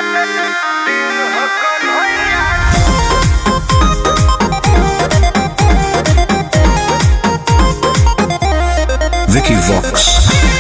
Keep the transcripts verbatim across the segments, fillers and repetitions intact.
Vicky Vox.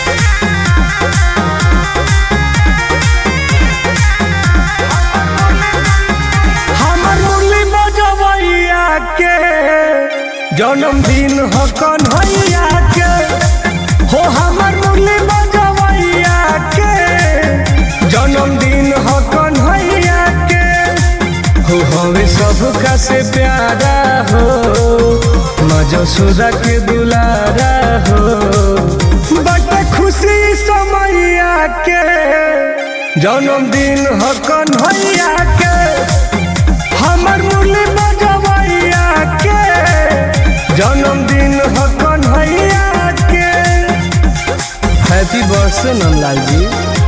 जन्मदिन हो कन्हैया के हो हमर मुरली बजवैया के जन्मदिन हो कन्हैया के हो हवे सबका से प्यारा हो मजसूदा के दुलारा हो बड़े खुशी समैया के जन्मदिन हो कन्हैया के हमर मुरली बजवैया के जन्मदिन हो कन्हैया के। हैप्पी बर्थडे नंदलाल जी।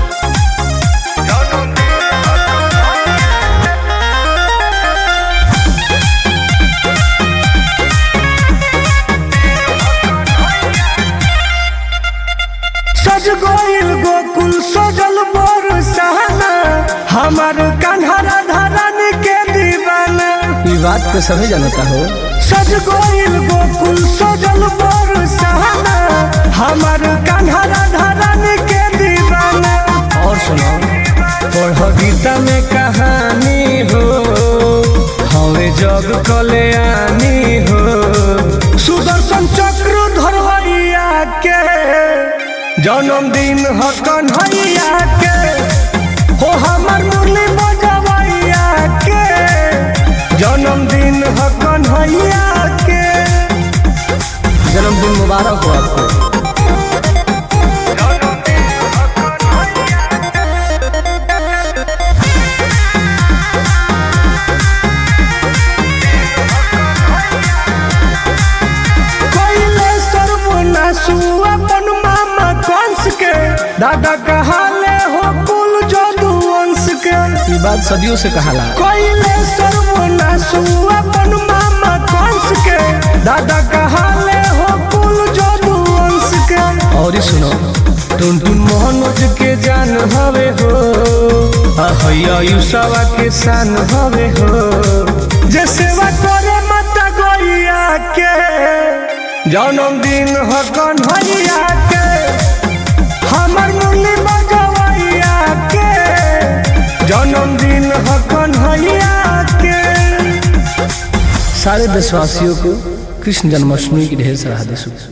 सज गोइल गोकुल सजल बरसाना हमार कन्हरा धरन के दीवाना। ये बात तो सभी जानता हो। सज गोइल गोकुल सजल बरसाना हमार कन्हरा धरन के दीवाना। और सुनो पढ़ गीता में कहानी हो हवे जग कल्याणी हो सुदर्शन चक्र धरवैया के जन्मदिन हो कन्हैया के हो हमर मुरली बजवैया के जन्मदिन हो कन्हैया के। जन्मदिन मुबारक हो आपको। अपन मामा कंस के दादा कहाले हो कुल जदुवंश के। ये बात सदियों से कहाला। कोइले सर्वनाशु अपन मामा कंस के दादा कहाले हो कुल जदुवंश के। और सुनो टुन टुन मोहनोज के जान हवे हो अहैया युसवा के शान हवे हो जे सेवा करे माता गैया के जन्मदिन हो कन्हैया के हमर मुरली बजवैया के जन्मदिन हो कन्हैया के। सारे देशवासियों को कृष्ण जन्माष्टमी की ढेर सारा हार्दिक शुभकामनाएं।